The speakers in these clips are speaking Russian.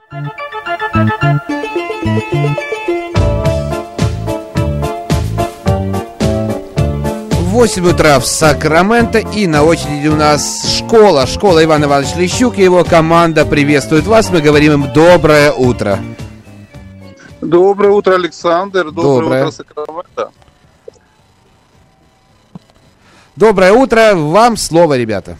8 утра в Сакраменто, и на очереди у нас школа. Школа Иван Иванович Лещук и его команда приветствуют вас. Мы говорим им доброе утро. Доброе утро, Александр. Доброе утро, Сакраменто. Доброе утро. Вам слово, ребята.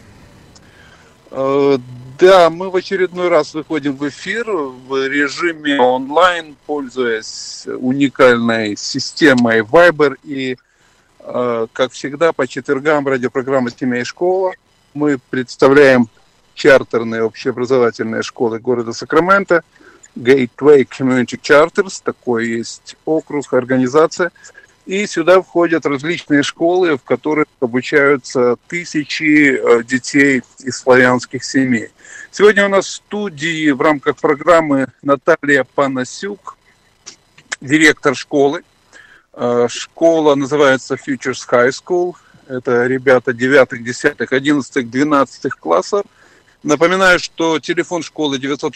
Да, мы в очередной раз выходим в эфир в режиме онлайн, пользуясь уникальной системой Viber. И, как всегда, по четвергам радиопрограмма «Семья и школа» мы представляем чартерные общеобразовательные школы города Сакраменто. Gateway Community Charters, такой есть округ, организация. И сюда входят различные школы, в которых обучаются тысячи детей из славянских семей. Сегодня у нас в студии в рамках программы Наталья Панасюк, директор школы. Школа называется Futures High School. Это ребята 9, 10, 11, 12 классов. Напоминаю, что телефон школы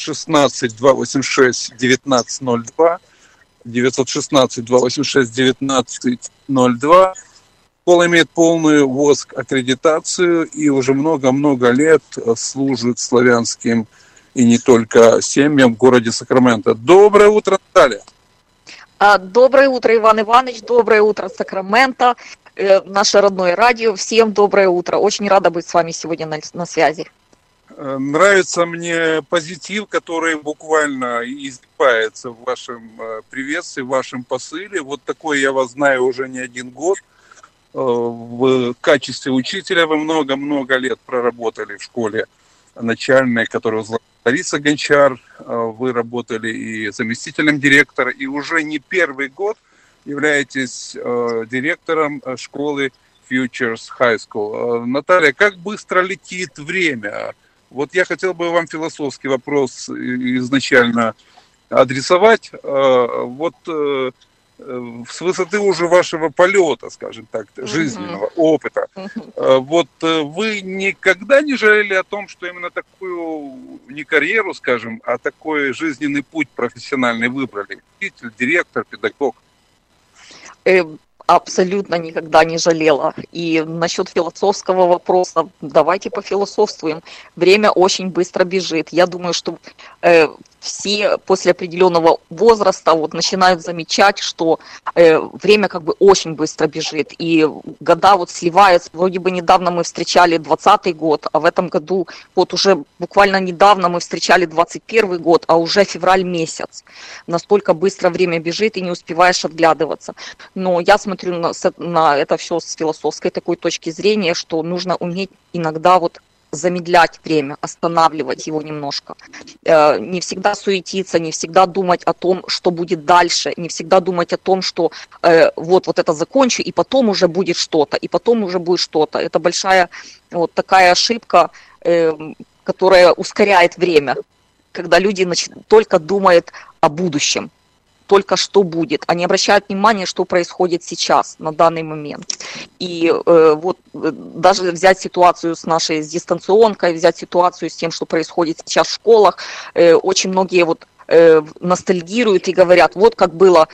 916-286-1902. 916-286-1902. Школа имеет полную ВОСК-аккредитацию и уже много-много лет служит славянским и не только семьям в городе Сакраменто. Доброе утро, Наталья. Доброе утро, Иван Иванович. Доброе утро, Сакраменто. Наше родное радио. Всем доброе утро. Очень рада быть с вами сегодня на связи. Нравится мне позитив, который буквально изливается в вашем приветствии, в вашем посыле. Вот такой я вас знаю уже не один год. В качестве учителя вы много-много лет проработали в школе начальной, которую возглавляла Лариса Гончар. Вы работали и заместителем директора, и уже не первый год являетесь директором школы Futures High School. Наталья, как быстро летит время? Вот я хотел бы вам философский вопрос изначально адресовать. Вот с высоты уже вашего полета, скажем так, жизненного опыта, вот вы никогда не жалели о том, что именно такую, не карьеру, скажем, а такой жизненный путь профессиональный выбрали? Учитель, директор, педагог? Абсолютно никогда не жалела. И насчет философского вопроса, давайте пофилософствуем. Время очень быстро бежит. Я думаю, что все после определенного возраста вот начинают замечать, что время как бы очень быстро бежит. И года вот сливаются. Вроде бы недавно мы встречали 2020 год, а в этом году вот уже буквально недавно мы встречали 2021 год, а уже февраль месяц. Настолько быстро время бежит, и не успеваешь отглядываться. Но я смотрю на это все с философской такой точки зрения, что нужно уметь иногда вот замедлять время, останавливать его немножко. Не всегда суетиться, не всегда думать о том, что будет дальше, не всегда думать о том, что вот это закончу, и потом уже будет что-то, и потом уже будет что-то. Это большая вот такая ошибка, которая ускоряет время, когда люди только думают о будущем, только что будет, они обращают внимание, что происходит сейчас, на данный момент. И вот даже взять ситуацию с нашей с дистанционкой, взять ситуацию с тем, что происходит сейчас в школах, очень многие вот ностальгируют и говорят, вот как было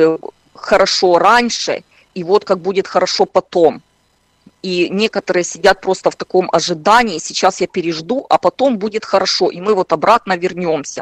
хорошо раньше, и вот как будет хорошо потом. И некоторые сидят просто в таком ожидании, сейчас я пережду, а потом будет хорошо, и мы вот обратно вернемся.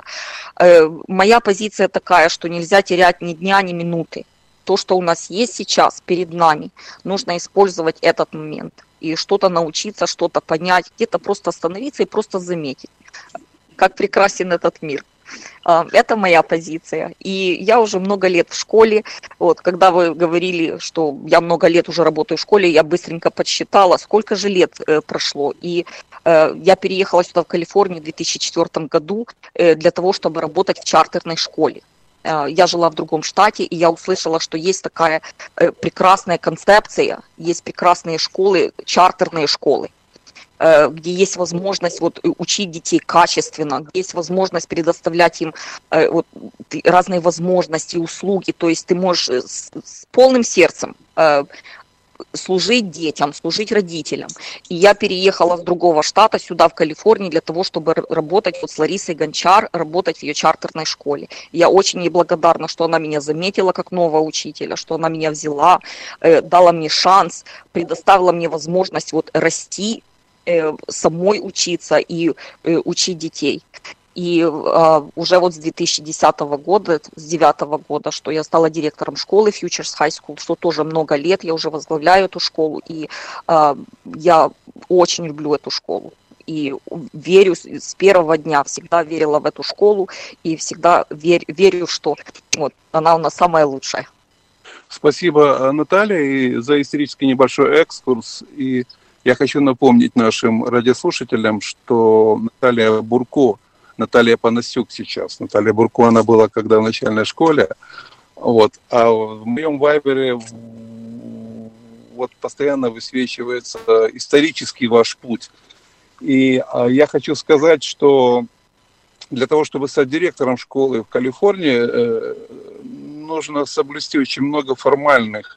Моя позиция такая, что нельзя терять ни дня, ни минуты. То, что у нас есть сейчас перед нами, нужно использовать этот момент. И что-то научиться, что-то понять, где-то просто остановиться и просто заметить, как прекрасен этот мир. Это моя позиция. И я уже много лет в школе. Вот, когда вы говорили, что я много лет уже работаю в школе, я быстренько подсчитала, сколько же лет прошло. И я переехала сюда, в Калифорнию, в 2004 году для того, чтобы работать в чартерной школе. Я жила в другом штате, и я услышала, что есть такая прекрасная концепция, есть прекрасные школы, чартерные школы, где есть возможность вот учить детей качественно, где есть возможность предоставлять им вот разные возможности, услуги. То есть ты можешь с полным сердцем служить детям, служить родителям. И я переехала с другого штата сюда, в Калифорнию, для того, чтобы работать вот с Ларисой Гончар, работать в ее чартерной школе. Я очень ей благодарна, что она меня заметила как нового учителя, что она меня взяла, дала мне шанс, предоставила мне возможность вот расти, самой учиться и учить детей. И уже вот с 2010 года, с 2009 года, что я стала директором школы Futures High School, что тоже много лет, я уже возглавляю эту школу, и я очень люблю эту школу. И верю с первого дня, всегда верила в эту школу, и всегда верю, что вот, она у нас самая лучшая. Спасибо, Наталья, и за исторический небольшой экскурс. И я хочу напомнить нашим радиослушателям, что Наталья Бурко, Наталья Панасюк сейчас. Наталья Бурко, она была когда в начальной школе. Вот. А в моем вайбере вот постоянно высвечивается исторический ваш путь. И я хочу сказать, что для того, чтобы стать директором школы в Калифорнии, нужно соблюсти очень много формальных,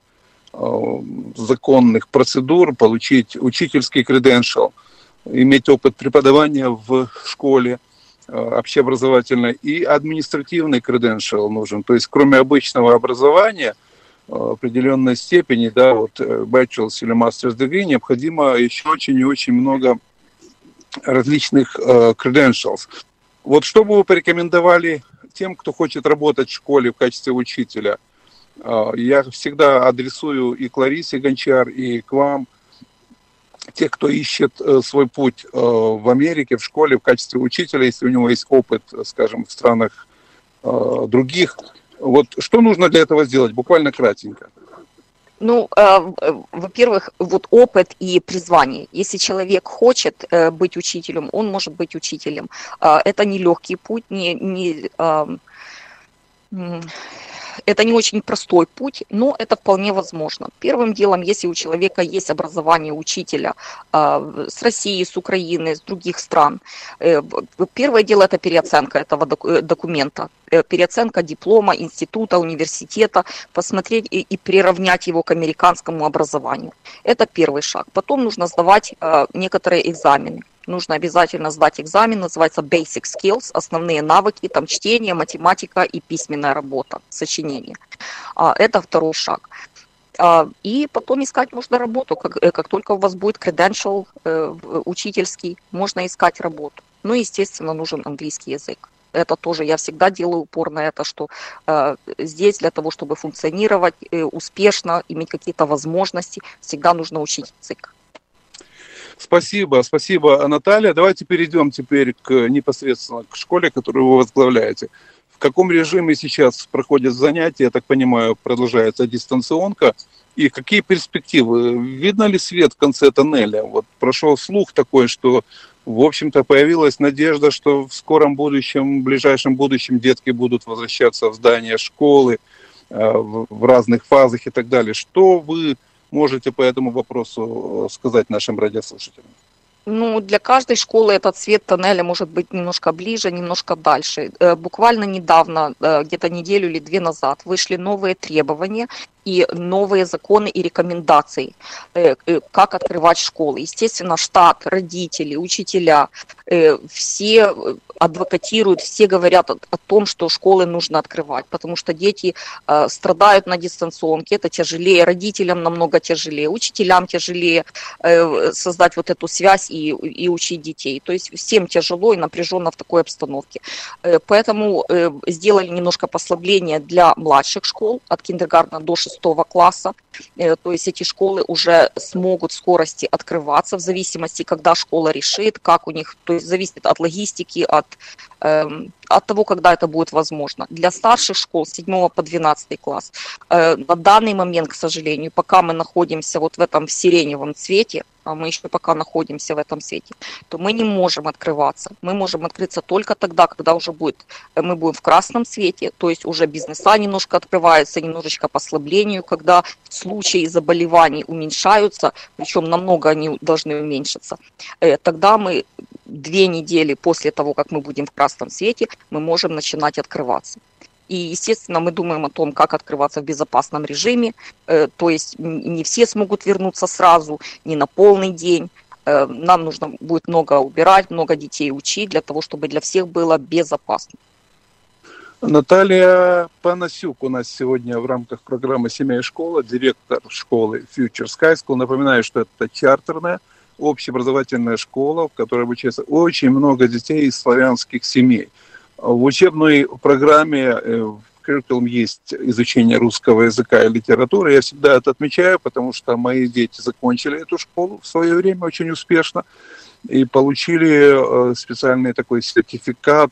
законных процедур, получить учительский credential, иметь опыт преподавания в школе, общеобразовательной, и административный credential нужен. То есть, кроме обычного образования, определенной степени, да, вот bachelor's или master's degree, необходимо еще очень и очень много различных credentials. Вот что бы вы порекомендовали тем, кто хочет работать в школе в качестве учителя? Я всегда адресую и к Ларисе Гончар, и к вам, тех, кто ищет свой путь в Америке, в школе в качестве учителя, если у него есть опыт, скажем, в странах других. Вот что нужно для этого сделать? Буквально кратенько. Ну, во-первых, вот опыт и призвание. Если человек хочет быть учителем, он может быть учителем. Это не легкий путь, это не очень простой путь, но это вполне возможно. Первым делом, если у человека есть образование учителя с России, с Украины, с других стран, первое дело это переоценка этого документа, переоценка диплома, института, университета, посмотреть и приравнять его к американскому образованию. Это первый шаг. Потом нужно сдавать некоторые экзамены. Нужно обязательно сдать экзамен, называется Basic Skills, основные навыки, там чтение, математика и письменная работа, сочинение. Это второй шаг. И потом искать можно работу. Как только у вас будет credential учительский, можно искать работу. Ну, естественно, нужен английский язык. Это тоже я всегда делаю упор на это, что здесь для того, чтобы функционировать успешно, иметь какие-то возможности, всегда нужно учить язык. Спасибо, Наталья. Давайте перейдем теперь непосредственно к школе, которую вы возглавляете. В каком режиме сейчас проходят занятия? Я так понимаю, продолжается дистанционка. И какие перспективы? Видно ли свет в конце тоннеля? Вот прошел слух такой, что, в общем-то, появилась надежда, что в скором будущем, в ближайшем будущем детки будут возвращаться в здание школы в разных фазах и так далее. Что вы можете по этому вопросу сказать нашим радиослушателям? Ну, для каждой школы этот свет тоннеля может быть немножко ближе, немножко дальше. Буквально недавно, где-то неделю или две назад, вышли новые требования и новые законы и рекомендации, как открывать школы. Естественно, штат, родители, учителя, все адвокатируют, все говорят о том, что школы нужно открывать, потому что дети страдают на дистанционке, это тяжелее, родителям намного тяжелее, учителям тяжелее создать вот эту связь и учить детей. То есть всем тяжело и напряженно в такой обстановке. Поэтому сделали немножко послабление для младших школ, от киндергартена до 6 класса. То есть эти школы уже смогут в скорости открываться в зависимости, когда школа решит, как у них, то есть зависит от логистики, от того, когда это будет возможно. Для старших школ с 7 по 12 класс на данный момент, к сожалению, пока мы находимся вот в этом сиреневом цвете, а мы еще пока находимся в этом свете, то мы не можем открываться. Мы можем открыться только тогда, когда уже мы будем в красном свете, то есть уже бизнеса немножко открываются, немножечко послаблению, когда случаи заболеваний уменьшаются, причем намного они должны уменьшиться. Тогда мы 2 недели после того, как мы будем в красном свете, мы можем начинать открываться. И, естественно, мы думаем о том, как открываться в безопасном режиме, то есть не все смогут вернуться сразу, не на полный день. Нам нужно будет много убирать, много детей учить для того, чтобы для всех было безопасно. Наталья Панасюк у нас сегодня в рамках программы «Семья и школа», директор школы Future Sky School. Напоминаю, что это чартерная общеобразовательная школа, в которой обучается очень много детей из славянских семей. В учебной программе в curriculum есть изучение русского языка и литературы. Я всегда это отмечаю, потому что мои дети закончили эту школу в свое время очень успешно и получили специальный такой сертификат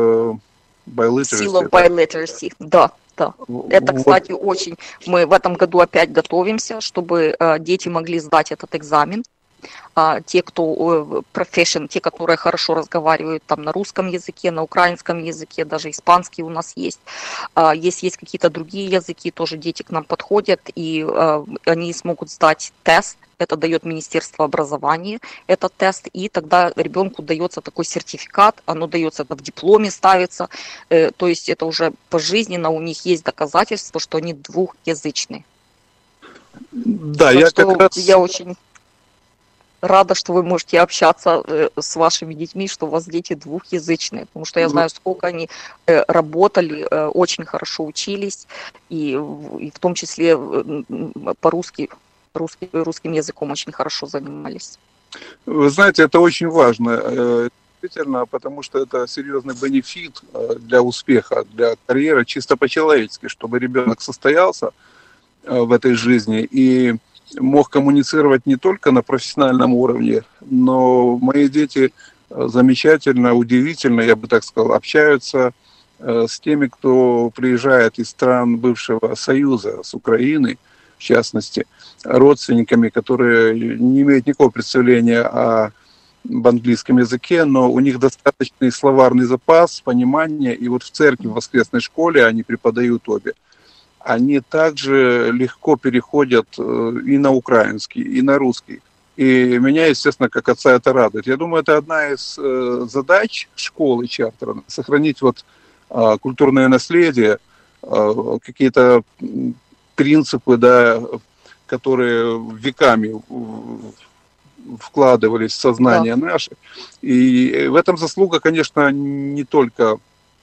Seal of Bileteracy, да. Это, кстати, очень... Мы в этом году опять готовимся, чтобы дети могли сдать этот экзамен. Те, кто профессион, те, которые хорошо разговаривают там на русском языке, на украинском языке, даже испанский у нас есть. Если есть какие-то другие языки, тоже дети к нам подходят, и они смогут сдать тест. Это дает Министерство образования, этот тест, и тогда ребенку дается такой сертификат, оно дается в дипломе, ставится, то есть это уже пожизненно, у них есть доказательства, что они двухязычные. Да, я очень рада, что вы можете общаться с вашими детьми, что у вас дети двухязычные, потому что я знаю, сколько они работали, очень хорошо учились, и в том числе по-русски, русским языком очень хорошо занимались. Вы знаете, это очень важно, действительно, потому что это серьезный бенефит для успеха, для карьеры, чисто по-человечески, чтобы ребенок состоялся в этой жизни и мог коммуницировать не только на профессиональном уровне, но мои дети замечательно, удивительно, я бы так сказал, общаются с теми, кто приезжает из стран бывшего Союза, с Украины, в частности, родственниками, которые не имеют никакого представления об английском языке, но у них достаточный словарный запас, понимание, и вот в церкви, в воскресной школе они преподают обе. Они также легко переходят и на украинский, и на русский. И меня, естественно, как отца это радует. Я думаю, это одна из задач школы чартерной, сохранить вот культурное наследие, какие-то принципы, да, которые веками вкладывались в сознание наше. И в этом заслуга, конечно, не только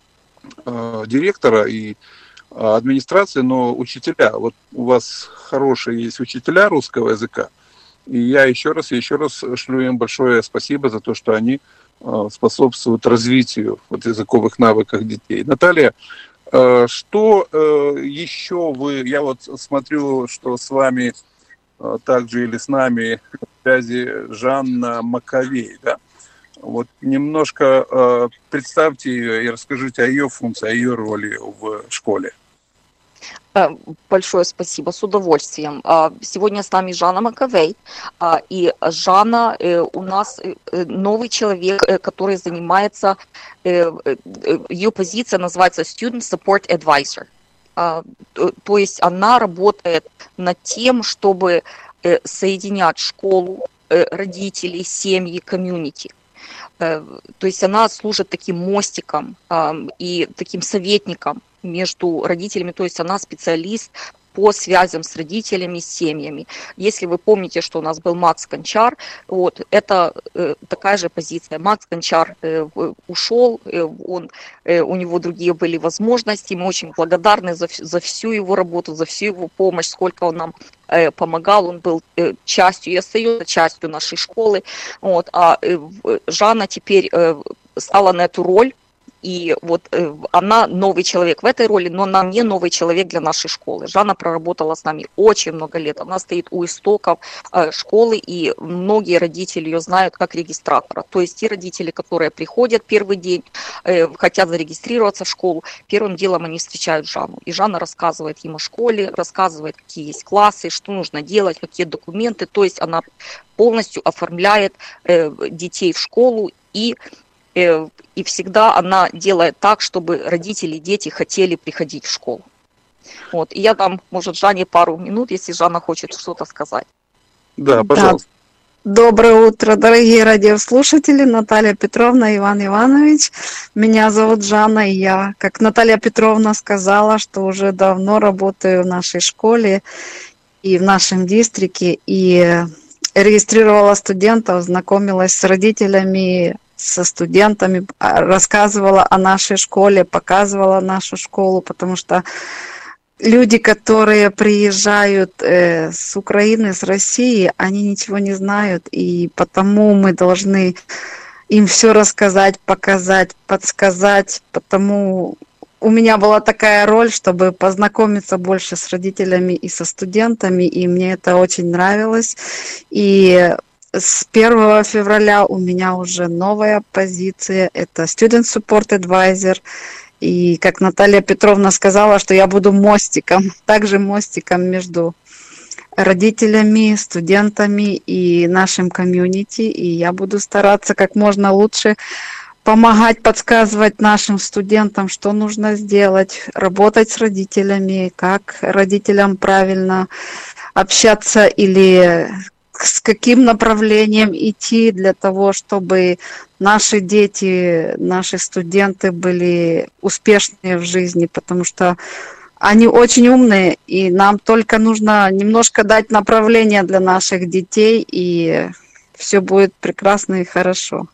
директора и администрации, но учителя. Вот у вас хорошие есть учителя русского языка, и я еще раз шлю им большое спасибо за то, что они способствуют развитию вот языковых навыков детей. Наталья, что еще я вот смотрю, что с вами также или с нами в связи Жанна Маковей, да? Вот немножко представьте ее и расскажите о ее функции, о ее роли в школе. Большое спасибо, с удовольствием. Сегодня с нами Жанна Маковей, и Жанна у нас новый человек, который занимается, ее позиция называется Student Support Advisor. То есть она работает над тем, чтобы соединять школу, родителей, семьи, комьюнити. То есть она служит таким мостиком и таким советником между родителями, то есть она специалист по связям с родителями, с семьями. Если вы помните, что у нас был Макс Кончар, вот, это такая же позиция. Макс Кончар ушел, у него другие были возможности, мы очень благодарны за всю его работу, за всю его помощь, сколько он нам помогал, он был частью и остается частью нашей школы. Вот, а Жанна теперь стала на эту роль. И вот она новый человек в этой роли, но она не новый человек для нашей школы. Жанна проработала с нами очень много лет. Она стоит у истоков школы, и многие родители ее знают как регистратора. То есть те родители, которые приходят первый день, хотят зарегистрироваться в школу, первым делом они встречают Жанну. И Жанна рассказывает им о школе, рассказывает, какие есть классы, что нужно делать, какие документы. То есть она полностью оформляет детей в школу, и всегда она делает так, чтобы родители и дети хотели приходить в школу. Вот. И я дам, может, Жанне пару минут, если Жанна хочет что-то сказать. Да, пожалуйста. Доброе утро, дорогие радиослушатели, Наталья Петровна, Иван Иванович. Меня зовут Жанна, и я, как Наталья Петровна сказала, что уже давно работаю в нашей школе и в нашем дистрикте, и регистрировала студентов, знакомилась с родителями, со студентами, рассказывала о нашей школе, показывала нашу школу, потому что люди, которые приезжают с Украины, с России, они ничего не знают, и потому мы должны им все рассказать, показать, подсказать. Потому у меня была такая роль, чтобы познакомиться больше с родителями и со студентами, и мне это очень нравилось. И с 1 февраля у меня уже новая позиция, это Student Support Advisor. И как Наталья Петровна сказала, что я буду мостиком, также мостиком между родителями, студентами и нашим комьюнити. И я буду стараться как можно лучше помогать, подсказывать нашим студентам, что нужно сделать, работать с родителями, как родителям правильно общаться или с каким направлением идти для того, чтобы наши дети, наши студенты были успешнее в жизни, потому что они очень умные, и нам только нужно немножко дать направление для наших детей, и все будет прекрасно и хорошо.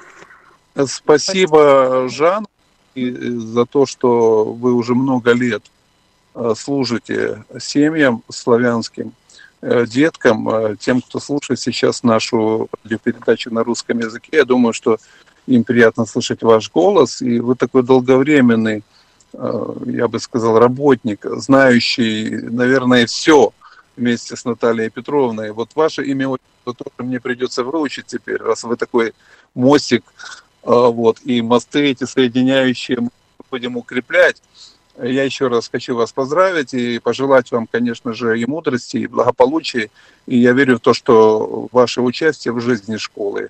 Спасибо, Жан, за то, что вы уже много лет служите семьям славянским, деткам, тем, кто слушает сейчас нашу передачу на русском языке. Я думаю, что им приятно слышать ваш голос, и вы такой долговременный, я бы сказал, работник, знающий, наверное, все вместе с Натальей Петровной. Вот ваше имя тоже мне придется выучить теперь, раз вы такой мостик, вот, и мосты эти соединяющие мы будем укреплять. Я еще раз хочу вас поздравить и пожелать вам, конечно же, и мудрости, и благополучия. И я верю в то, что ваше участие в жизни школы,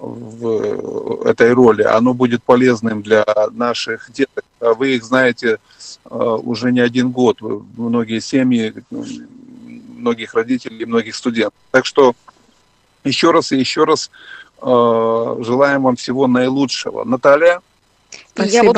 в этой роли, оно будет полезным для наших деток. Вы их знаете уже не один год, многие семьи, многих родителей, многих студентов. Так что еще раз и еще раз желаем вам всего наилучшего. Наталья? Спасибо.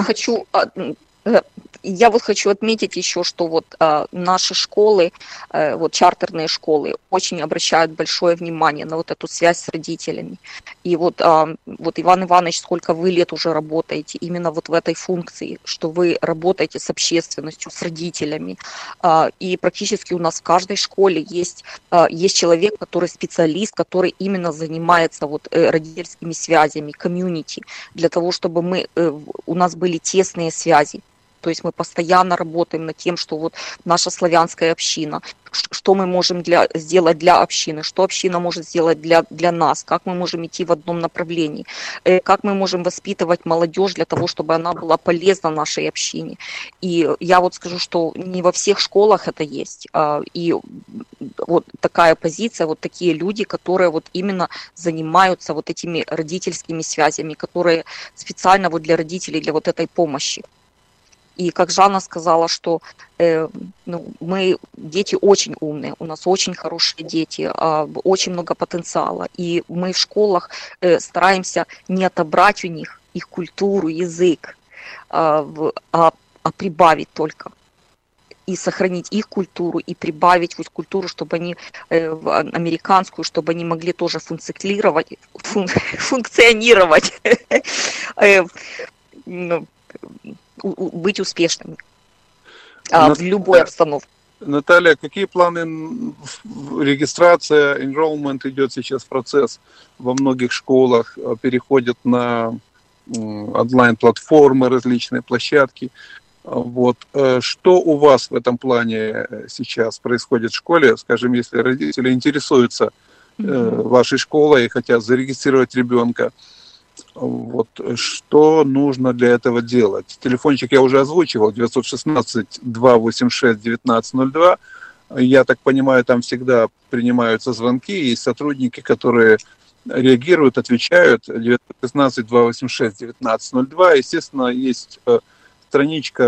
Я вот хочу отметить еще, что вот наши школы, вот чартерные школы, очень обращают большое внимание на вот эту связь с родителями. И вот Иван Иванович, сколько вы лет уже работаете именно вот в этой функции, что вы работаете с общественностью, с родителями. И практически у нас в каждой школе есть человек, который специалист, который именно занимается вот родительскими связями, комьюнити, для того, чтобы у нас были тесные связи. То есть мы постоянно работаем над тем, что вот наша славянская община, что мы можем сделать для общины, что община может сделать для нас, как мы можем идти в одном направлении, как мы можем воспитывать молодежь для того, чтобы она была полезна нашей общине. И я вот скажу, что не во всех школах это есть. И вот такая позиция, вот такие люди, которые вот именно занимаются вот этими родительскими связями, которые специально вот для родителей, для вот этой помощи. И как Жанна сказала, что мы дети очень умные, у нас очень хорошие дети, очень много потенциала. И мы в школах стараемся не отобрать у них их культуру, язык, а прибавить только. И сохранить их культуру, и прибавить вот культуру, чтобы они американскую, чтобы они могли тоже функционировать, быть успешными в любой обстановке. Наталья, какие планы? Регистрация, enrollment идет сейчас процесс во многих школах, переходят на онлайн-платформы, различные площадки. Вот. Что у вас в этом плане сейчас происходит в школе? Скажем, если родители интересуются вашей школой и хотят зарегистрировать ребенка, вот что нужно для этого делать? Телефончик я уже озвучивал, 916-286-1902. Я так понимаю, там всегда принимаются звонки, есть сотрудники, которые реагируют, отвечают. 916-286-1902. Естественно, есть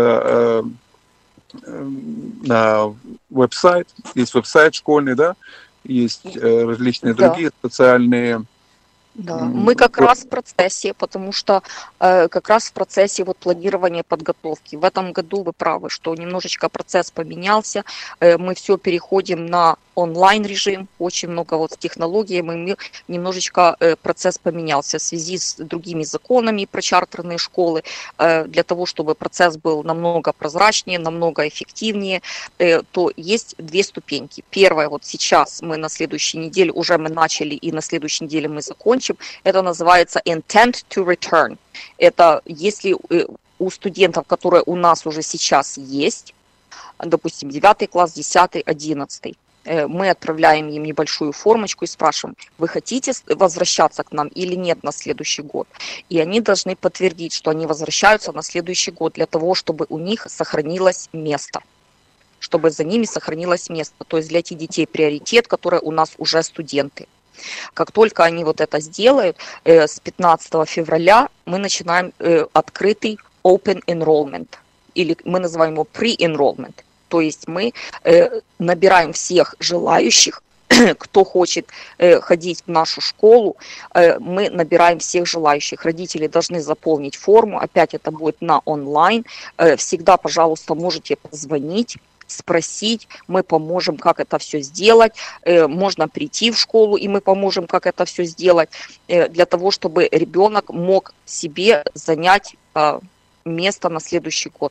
страничка на веб-сайт, есть веб-сайт школьный, да, есть различные Да. другие социальные. Да, мы как раз в процессе, потому что как раз в процессе вот планирования подготовки. В этом году вы правы, что немножечко процесс поменялся, мы все переходим на онлайн режим, очень много вот технологий, немножечко процесс поменялся в связи с другими законами про чартерные школы, для того, чтобы процесс был намного прозрачнее, намного эффективнее, то есть две ступеньки. Первая, вот сейчас мы на следующей неделе, уже мы начали и на следующей неделе мы закончим, это называется intent to return. Это если у студентов, которые у нас уже сейчас есть, допустим, 9 класс, 10, 11, мы отправляем им небольшую формочку и спрашиваем, вы хотите возвращаться к нам или нет на следующий год? И они должны подтвердить, что они возвращаются на следующий год для того, чтобы у них сохранилось место. Чтобы за ними сохранилось место. То есть для этих детей приоритет, которые у нас уже студенты. Как только они вот это сделают, с 15 февраля мы начинаем открытый open enrollment, или мы называем его pre-enrollment. То есть мы набираем всех желающих, кто хочет ходить в нашу школу, мы набираем всех желающих. Родители должны заполнить форму, опять это будет на онлайн. Всегда, пожалуйста, можете позвонить, спросить, мы поможем, как это все сделать. Можно прийти в школу, и мы поможем, как это все сделать, для того, чтобы ребенок мог себе занять место на следующий год.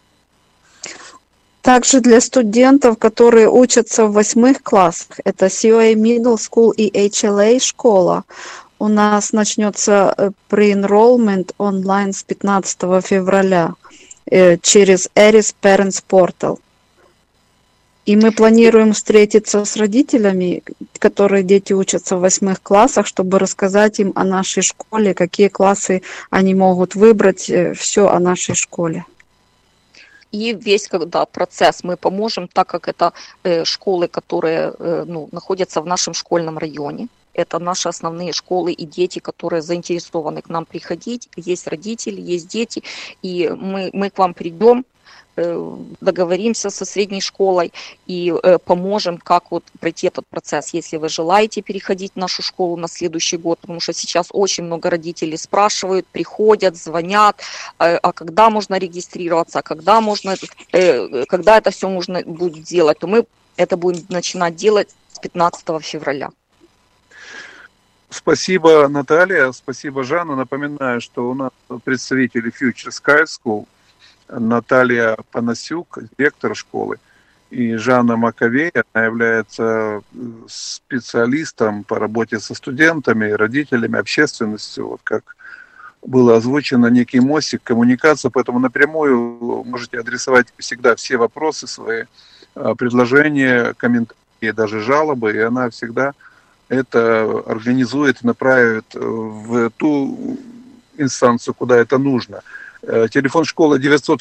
Также для студентов, которые учатся в 8 классах, это COA Middle School и HLA школа, у нас начнется pre-enrollment онлайн с 15 февраля через Eris Parents Portal. И мы планируем встретиться с родителями, которые дети учатся в 8 классах, чтобы рассказать им о нашей школе, какие классы они могут выбрать, все о нашей школе. И весь процесс мы поможем, так как это школы, которые находятся в нашем школьном районе. Это наши основные школы и дети, которые заинтересованы к нам приходить. Есть родители, есть дети, и мы к вам придем, договоримся со средней школой и поможем, как вот пройти этот процесс, если вы желаете переходить в нашу школу на следующий год, потому что сейчас очень много родителей спрашивают, приходят, звонят, а когда можно регистрироваться, когда это все можно будет делать, то мы это будем начинать делать с 15 февраля. Спасибо, Наталья, спасибо, Жанна. Напоминаю, что у нас представители Future Sky School, Наталья Панасюк, директор школы, и Жанна Маковей, она является специалистом по работе со студентами, родителями, общественностью, вот как было озвучено, некий мостик, коммуникация, поэтому напрямую можете адресовать всегда все вопросы свои, предложения, комментарии, даже жалобы, и она всегда это организует, направит в ту инстанцию, куда это нужно. Телефон школы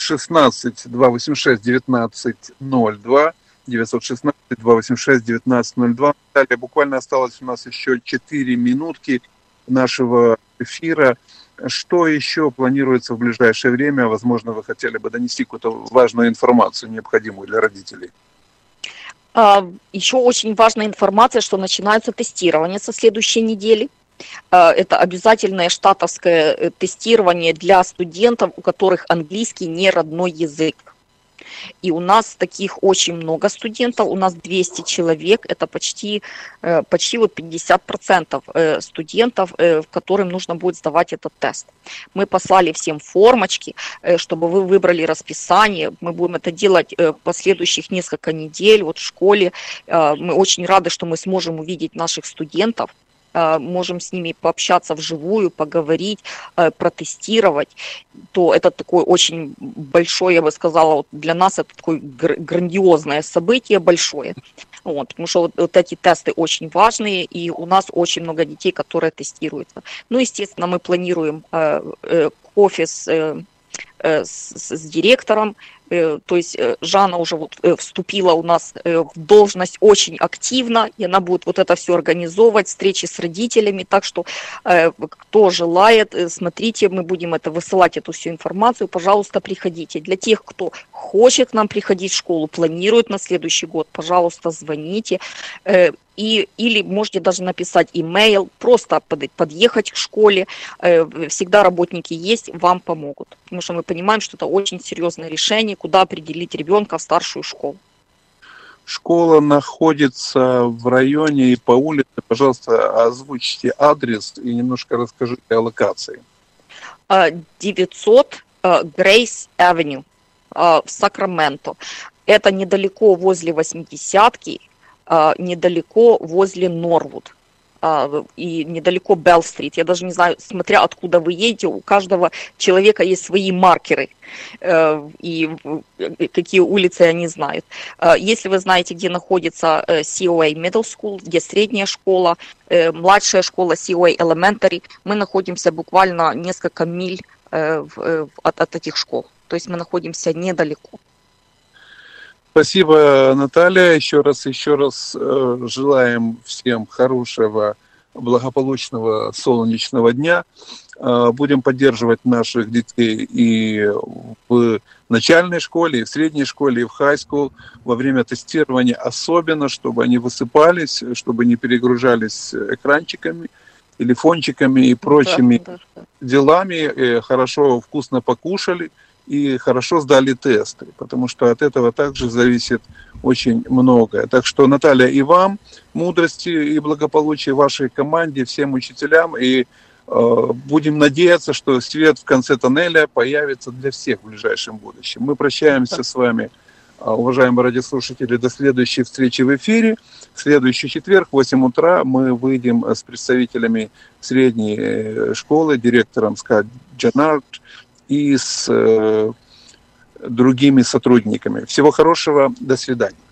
916-286-1902, 916-286-1902. Далее буквально осталось у нас еще 4 минутки нашего эфира. Что еще планируется в ближайшее время? Возможно, вы хотели бы донести какую-то важную информацию, необходимую для родителей. Еще очень важная информация, что начинается тестирование со следующей недели. Это обязательное штатовское тестирование для студентов, у которых английский не родной язык. И у нас таких очень много студентов, у нас 200 человек, это почти вот 50% студентов, которым нужно будет сдавать этот тест. Мы послали всем формочки, чтобы вы выбрали расписание, мы будем это делать последующих несколько недель вот в школе. Мы очень рады, что мы сможем увидеть наших студентов, можем с ними пообщаться вживую, поговорить, протестировать, то это такое очень большое, я бы сказала, вот для нас это такое грандиозное событие, большое. Вот, потому что вот эти тесты очень важные, и у нас очень много детей, которые тестируются. Ну, естественно, мы планируем кофе с директором, То есть Жанна уже вот вступила у нас в должность очень активно, и она будет вот это все организовывать, встречи с родителями. Так что кто желает, смотрите, мы будем это высылать, эту всю информацию, пожалуйста, приходите. Для тех, кто хочет к нам приходить в школу, планирует на следующий год, пожалуйста, звоните. Или можете даже написать имейл, просто подъехать к школе. Всегда работники есть, вам помогут. Потому что мы понимаем, что это очень серьезное решение, куда определить ребенка в старшую школу. Школа находится в районе и по улице. Пожалуйста, озвучите адрес и немножко расскажите о локации. 900 Грейс Авеню в Сакраменто. Это недалеко возле 80-ки, недалеко возле Норвуд и недалеко Белл-стрит. Я даже не знаю, смотря откуда вы едете, у каждого человека есть свои маркеры, и какие улицы они знают. Если вы знаете, где находится COA Middle School, где средняя школа, младшая школа COA Elementary, мы находимся буквально несколько миль от этих школ. То есть мы находимся недалеко. Спасибо, Наталья. Еще раз желаем всем хорошего, благополучного, солнечного дня. Будем поддерживать наших детей и в начальной школе, и в средней школе, и в хай-скул во время тестирования, особенно, чтобы они высыпались, чтобы не перегружались экранчиками, телефончиками и прочими делами, хорошо, вкусно покушали и хорошо сдали тесты, потому что от этого также зависит очень многое. Так что, Наталья, и вам мудрости и благополучия вашей команде, всем учителям, и будем надеяться, что свет в конце тоннеля появится для всех в ближайшем будущем. Мы прощаемся с вами, уважаемые радиослушатели, до следующей встречи в эфире. В следующий четверг в 8 утра мы выйдем с представителями средней школы, директором Скотт Джанард, и с другими сотрудниками. Всего хорошего, до свидания.